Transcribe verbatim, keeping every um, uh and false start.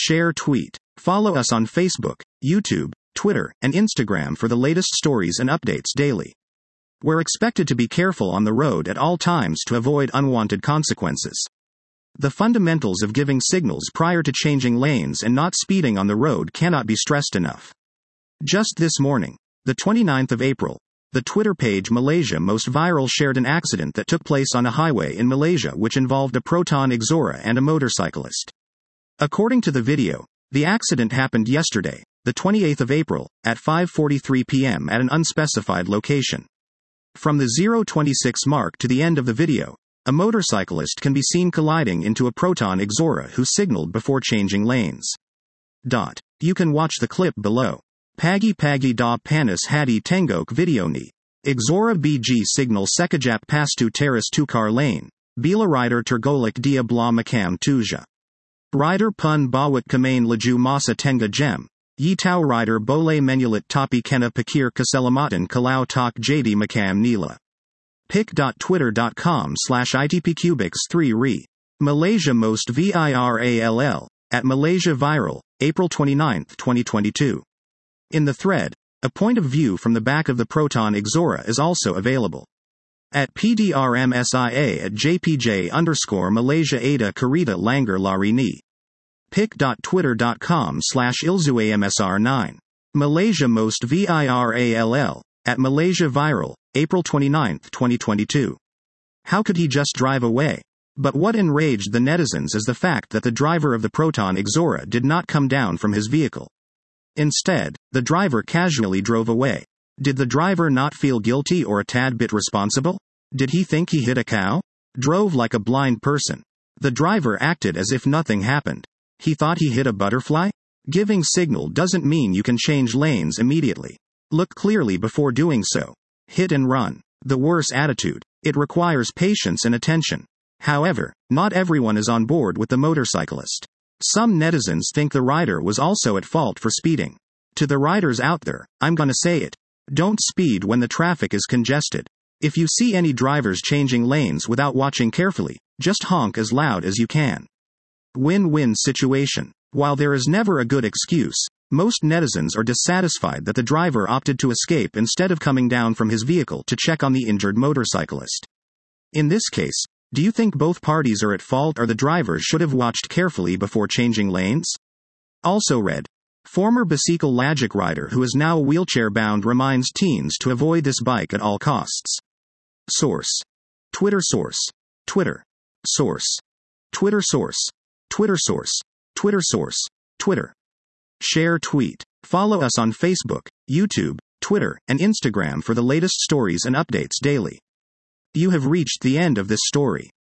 Share tweet. Follow us on Facebook, YouTube, Twitter, and Instagram for the latest stories and updates daily. We're expected to be careful on the road at all times to avoid unwanted consequences. The fundamentals of giving signals prior to changing lanes and not speeding on the road cannot be stressed enough. Just this morning, the twenty-ninth of April, the Twitter page Malaysia Most Viral shared an accident that took place on a highway in Malaysia which involved a Proton Exora and a motorcyclist. According to the video, the accident happened yesterday, the twenty-eighth of April, at five forty-three p.m. at an unspecified location. From the zero twenty-six mark to the end of the video, a motorcyclist can be seen colliding into a Proton Exora who signaled before changing lanes. Dot. You can watch the clip below. Pagi pagi da panas hadi tengok video ni. Exora B G signal sekejap pastu teras tukar lane. Bila rider tergolek dia bla makam tuja. Rider pun bawat kemain laju masa tenga jem. Yi tau rider boleh menyulit tapi kena pikir keselamatan kalau tak jadi makam nila. pic dot twitter dot com slash itpcubics three re. Malaysia Most Viral, at Malaysia Viral, April twenty-ninth, twenty twenty-two. In the thread, a point of view from the back of the Proton Exora is also available. At P D R M S I A at jpj underscore Malaysia Ada Karita Langgar Lari Ni. pic dot twitter dot com slash ilzuamsr nine. Malaysia Most Viral, at Malaysia Viral, April twenty-ninth, twenty twenty-two. How could he just drive away? But what enraged the netizens is the fact that the driver of the Proton Exora did not come down from his vehicle. Instead, the driver casually drove away. Did the driver not feel guilty or a tad bit responsible? Did he think he hit a cow? Drove like a blind person. The driver acted as if nothing happened. He thought he hit a butterfly? Giving signal doesn't mean you can change lanes immediately. Look clearly before doing so. Hit and run. The worse attitude. It requires patience and attention. However, not everyone is on board with the motorcyclist. Some netizens think the rider was also at fault for speeding. To the riders out there, I'm gonna say it. Don't speed when the traffic is congested. If you see any drivers changing lanes without watching carefully, just honk as loud as you can. Win-win situation. While there is never a good excuse, most netizens are dissatisfied that the driver opted to escape instead of coming down from his vehicle to check on the injured motorcyclist. In this case, do you think both parties are at fault or the driver should have watched carefully before changing lanes? Also read. Former bicycle Lagic rider who is now wheelchair-bound reminds teens to avoid this bike at all costs. Source. Twitter source. Twitter. Source. Twitter source. Twitter source. Twitter source. Twitter. Share tweet. Follow us on Facebook, YouTube, Twitter, and Instagram for the latest stories and updates daily. You have reached the end of this story.